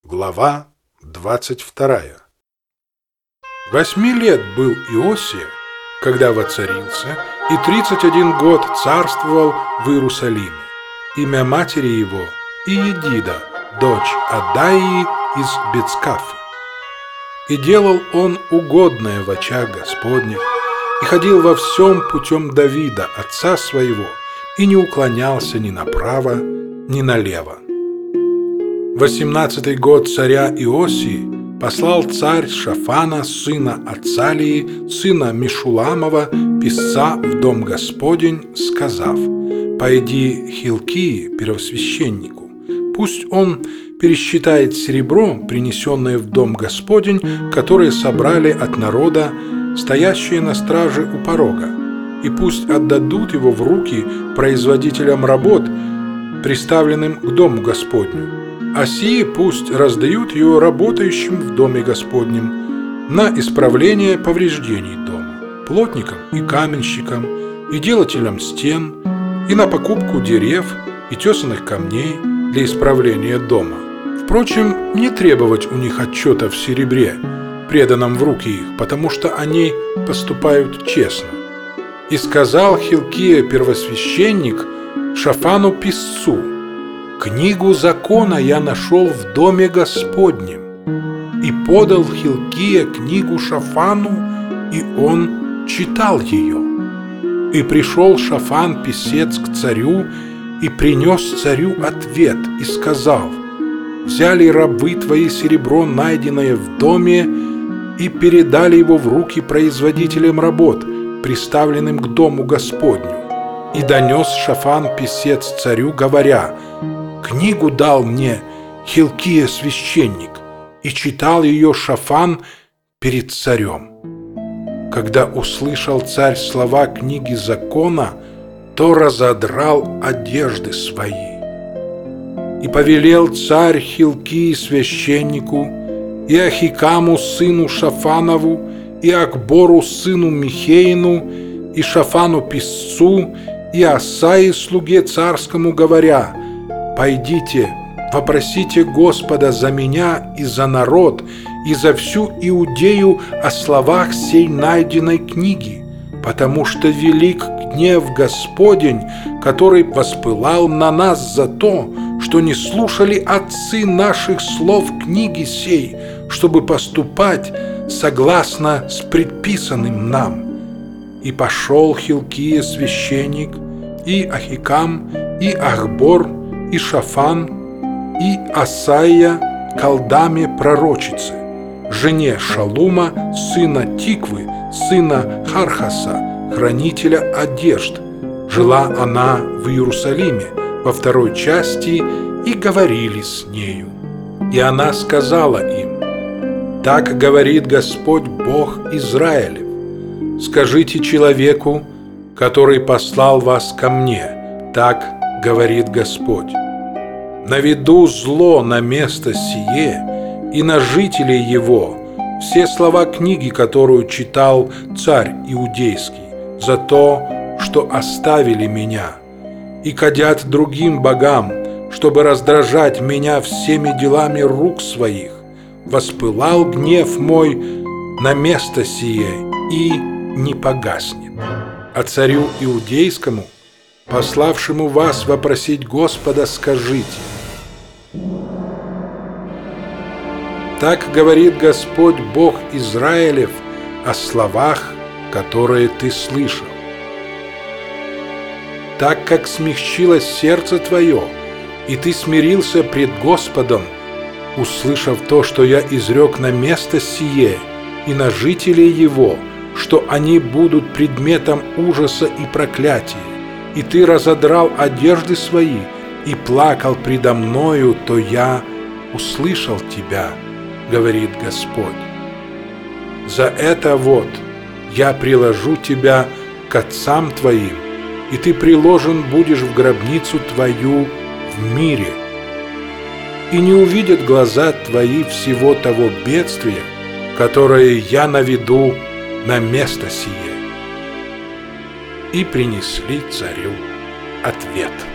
Глава 22. 8 лет был Иосия, когда воцарился, и 31 год царствовал в Иерусалиме. Имя матери его Иедида, дочь Адаии из Бецкафы. И делал он угодное в очах Господних, и ходил во всем путем Давида, отца своего, и не уклонялся ни направо, ни налево. 18-й год царя Иосии послал царь Шафана, сына Ацалии, сына Мешуламова, писца в дом Господень, сказав: «Пойди Хилкии, первосвященнику, пусть он пересчитает серебро, принесенное в дом Господень, которое собрали от народа, стоящие на страже у порога, и пусть отдадут его в руки производителям работ, приставленным к дому Господню. А сии пусть раздают ее работающим в доме Господнем на исправление повреждений дома, плотникам и каменщикам, и делателям стен, и на покупку дерев и тесаных камней для исправления дома. Впрочем, не требовать у них отчета в серебре, преданном в руки их, потому что они поступают честно». И сказал Хилкия первосвященник Шафану писцу: «Книгу закона я нашел в доме Господнем». И подал Хилкия книгу Шафану, и он читал ее. И пришел Шафан писец к царю, и принес царю ответ, и сказал: «Взяли рабы твои серебро, найденное в доме, и передали его в руки производителям работ, приставленным к дому Господню». И донес Шафан писец царю, говоря: «Книгу дал мне Хилкия священник», и читал ее Шафан перед царем. Когда услышал царь слова книги закона, то разодрал одежды свои. И повелел царь Хилкии священнику, и Ахикаму сыну Шафанову, и Акбору сыну Михеину, и Шафану писцу, и Асаи слуге царскому, говоря: «Пойдите, вопросите Господа за меня и за народ, и за всю Иудею о словах сей найденной книги, потому что велик гнев Господень, который воспылал на нас за то, что не слушали отцы наших слов книги сей, чтобы поступать согласно с предписанным нам». И пошел Хилкия священник, и Ахикам, и Ахбор, и Шафан, и Асаия к Алдаме пророчице, жене Шалума, сына Тиквы, сына Хархаса, хранителя одежд. Жила она в Иерусалиме во второй части, и говорили с нею. И она сказала им: «Так говорит Господь Бог Израилев: скажите человеку, который послал вас ко мне, так говорит Господь: наведу зло на место сие и на жителей его все слова книги, которую читал царь Иудейский, за то, что оставили меня, и кадят другим богам, чтобы раздражать меня всеми делами рук своих. Воспылал гнев мой на место сие и не погаснет. А царю Иудейскому, пославшему вас вопросить Господа, скажите: так говорит Господь Бог Израилев о словах, которые ты слышал. Так как смягчилось сердце твое, и ты смирился пред Господом, услышав то, что я изрек на место сие и на жителей его, что они будут предметом ужаса и проклятия, и ты разодрал одежды свои и плакал предо мною, то я услышал тебя, говорит Господь. За это вот я приложу тебя к отцам твоим, и ты приложен будешь в гробницу твою в мире. И не увидят глаза твои всего того бедствия, которое я наведу на место сие». И принесли царю ответ.